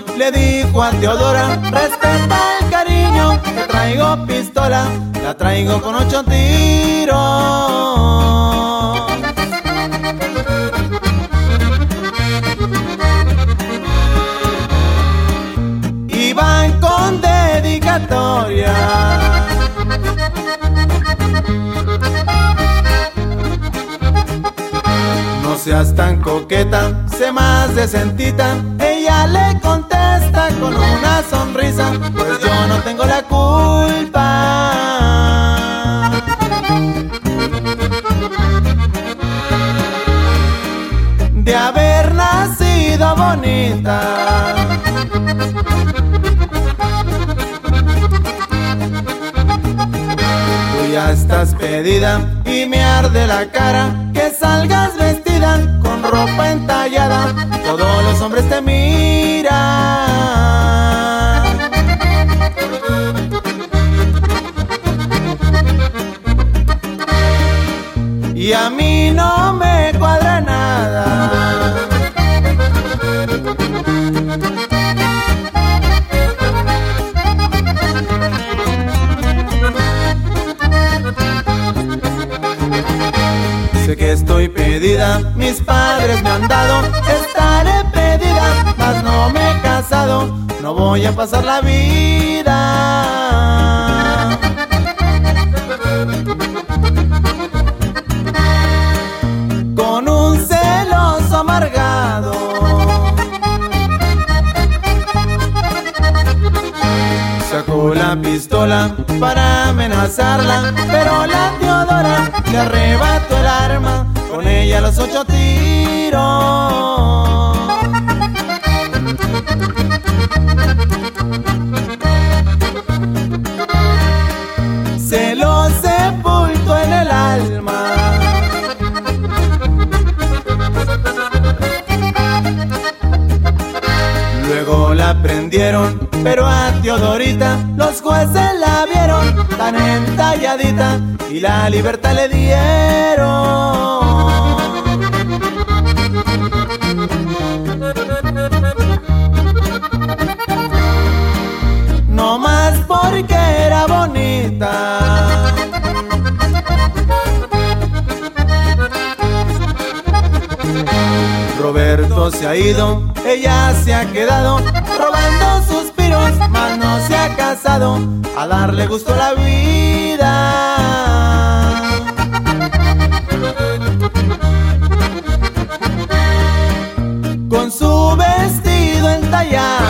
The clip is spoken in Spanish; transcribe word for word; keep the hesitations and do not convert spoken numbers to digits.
le dijo a Teodora: respeta el cariño, que traigo pistola, la traigo con ocho tiros. Y van con dedicatoria. No seas tan coqueta, sé más decentita. Ella le contesta con una sonrisa: pues yo no tengo la culpa de haber nacido bonita. Tú ya estás pedida y me arde la cara que salgas vestida con ropa entallada. Todos los hombres te miran y a mí no me cuadra nada. Sé que estoy pedida, mis padres me han dado, estaré pedida, mas no me he casado, no voy a pasar la vida con un celoso amargado. Sacó la pistola para amenazarla, pero la Teodora le arrebató el arma, con ella los ocho tiros. Se lo sepultó en el alma. Luego la prendieron, pero a Teodorita los jueces la vieron tan entalladita y la libertad le dieron. No más porque era bonita. Roberto se ha ido, ella se ha quedado robando suspiros, mas no se ha casado, a darle gusto a la vida. Con su vestido entallado